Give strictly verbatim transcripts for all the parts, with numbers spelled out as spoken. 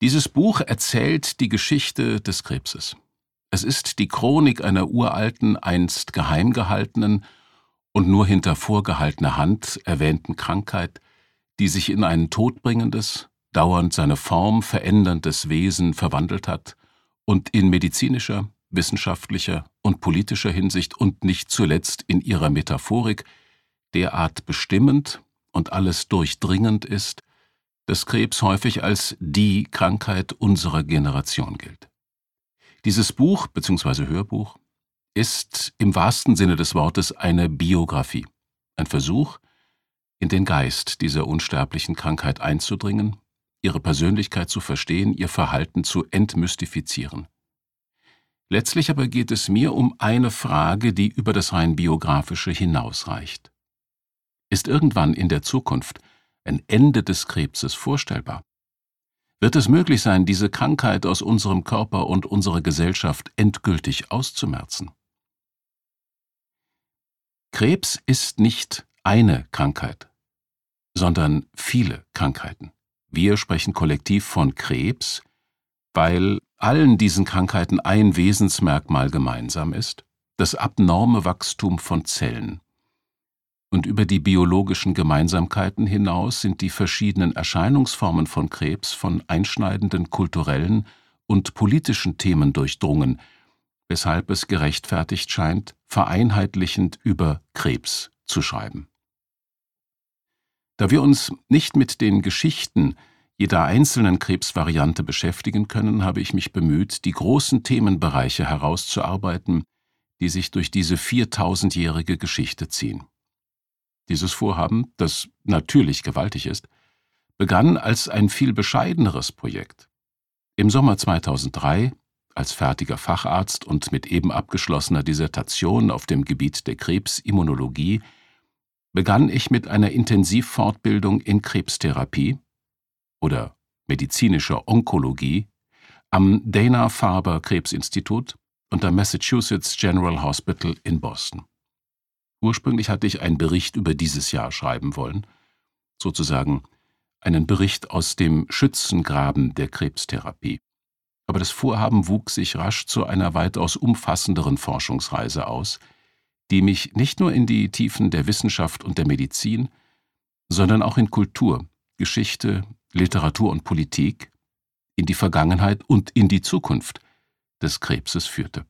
Dieses Buch erzählt die Geschichte des Krebses. Es ist die Chronik einer uralten, einst geheim gehaltenen und nur hinter vorgehaltener Hand erwähnten Krankheit, die sich in ein todbringendes, dauernd seine Form veränderndes Wesen verwandelt hat und in medizinischer, wissenschaftlicher und politischer Hinsicht und nicht zuletzt in ihrer Metaphorik derart bestimmend und alles durchdringend ist, dass Krebs häufig als die Krankheit unserer Generation gilt. Dieses Buch bzw. Hörbuch ist im wahrsten Sinne des Wortes eine Biografie, ein Versuch, in den Geist dieser unsterblichen Krankheit einzudringen, ihre Persönlichkeit zu verstehen, ihr Verhalten zu entmystifizieren. Letztlich aber geht es mir um eine Frage, die über das rein biografische hinausreicht. Ist irgendwann in der Zukunft ein Ende des Krebses vorstellbar? Wird es möglich sein, diese Krankheit aus unserem Körper und unserer Gesellschaft endgültig auszumerzen? Krebs ist nicht eine Krankheit, sondern viele Krankheiten. Wir sprechen kollektiv von Krebs, weil allen diesen Krankheiten ein Wesensmerkmal gemeinsam ist, das abnorme Wachstum von Zellen. Und über die biologischen Gemeinsamkeiten hinaus sind die verschiedenen Erscheinungsformen von Krebs von einschneidenden kulturellen und politischen Themen durchdrungen, weshalb es gerechtfertigt scheint, vereinheitlichend über Krebs zu schreiben. Da wir uns nicht mit den Geschichten jeder einzelnen Krebsvariante beschäftigen können, habe ich mich bemüht, die großen Themenbereiche herauszuarbeiten, die sich durch diese viertausendjährige Geschichte ziehen. Dieses Vorhaben, das natürlich gewaltig ist, begann als ein viel bescheideneres Projekt. Im Sommer zweitausenddrei, als fertiger Facharzt und mit eben abgeschlossener Dissertation auf dem Gebiet der Krebsimmunologie, begann ich mit einer Intensivfortbildung in Krebstherapie oder medizinischer Onkologie am Dana-Farber-Krebsinstitut und am Massachusetts General Hospital in Boston. Ursprünglich hatte ich einen Bericht über dieses Jahr schreiben wollen, sozusagen einen Bericht aus dem Schützengraben der Krebstherapie. Aber das Vorhaben wuchs sich rasch zu einer weitaus umfassenderen Forschungsreise aus, die mich nicht nur in die Tiefen der Wissenschaft und der Medizin, sondern auch in Kultur, Geschichte, Literatur und Politik, in die Vergangenheit und in die Zukunft des Krebses führte.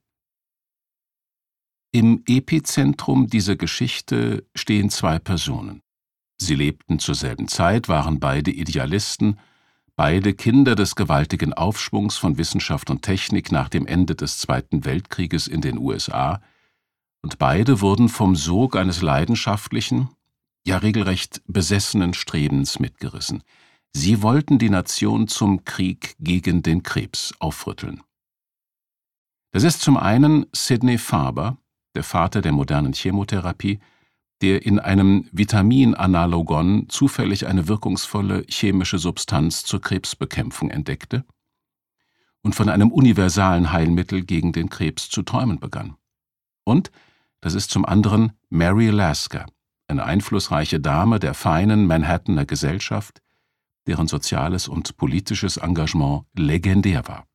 Im Epizentrum dieser Geschichte stehen zwei Personen. Sie lebten zur selben Zeit, waren beide Idealisten, beide Kinder des gewaltigen Aufschwungs von Wissenschaft und Technik nach dem Ende des Zweiten Weltkrieges in den U S A, und beide wurden vom Sog eines leidenschaftlichen, ja regelrecht besessenen Strebens mitgerissen. Sie wollten die Nation zum Krieg gegen den Krebs aufrütteln. Das ist zum einen Sidney Farber, der Vater der modernen Chemotherapie, der in einem Vitaminanalogon zufällig eine wirkungsvolle chemische Substanz zur Krebsbekämpfung entdeckte und von einem universalen Heilmittel gegen den Krebs zu träumen begann. Und das ist zum anderen Mary Lasker, eine einflussreiche Dame der feinen Manhattaner Gesellschaft, deren soziales und politisches Engagement legendär war.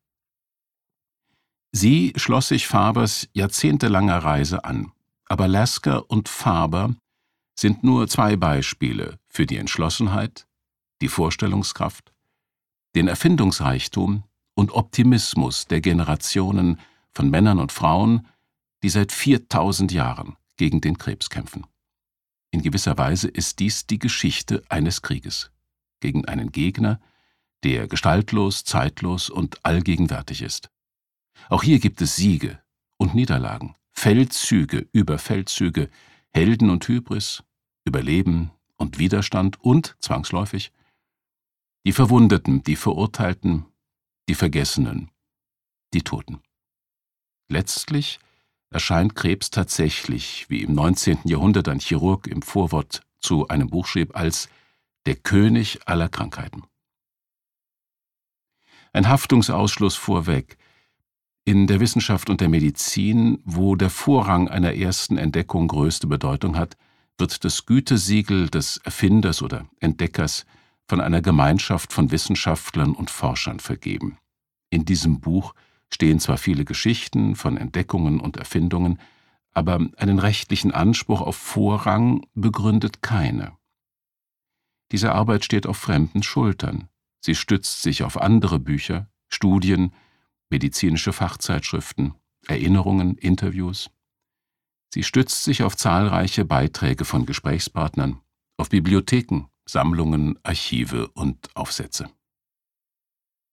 Sie schloss sich Farbers jahrzehntelanger Reise an, aber Lasker und Farber sind nur zwei Beispiele für die Entschlossenheit, die Vorstellungskraft, den Erfindungsreichtum und Optimismus der Generationen von Männern und Frauen, die seit viertausend Jahren gegen den Krebs kämpfen. In gewisser Weise ist dies die Geschichte eines Krieges gegen einen Gegner, der gestaltlos, zeitlos und allgegenwärtig ist. Auch hier gibt es Siege und Niederlagen, Feldzüge über Feldzüge, Helden und Hybris, Überleben und Widerstand und, zwangsläufig, die Verwundeten, die Verurteilten, die Vergessenen, die Toten. Letztlich erscheint Krebs tatsächlich, wie im neunzehnten Jahrhundert ein Chirurg im Vorwort zu einem Buch schrieb, als der König aller Krankheiten. Ein Haftungsausschluss vorweg. In der Wissenschaft und der Medizin, wo der Vorrang einer ersten Entdeckung größte Bedeutung hat, wird das Gütesiegel des Erfinders oder Entdeckers von einer Gemeinschaft von Wissenschaftlern und Forschern vergeben. In diesem Buch stehen zwar viele Geschichten von Entdeckungen und Erfindungen, aber einen rechtlichen Anspruch auf Vorrang begründet keine. Diese Arbeit steht auf fremden Schultern. Sie stützt sich auf andere Bücher, Studien, medizinische Fachzeitschriften, Erinnerungen, Interviews. Sie stützt sich auf zahlreiche Beiträge von Gesprächspartnern, auf Bibliotheken, Sammlungen, Archive und Aufsätze.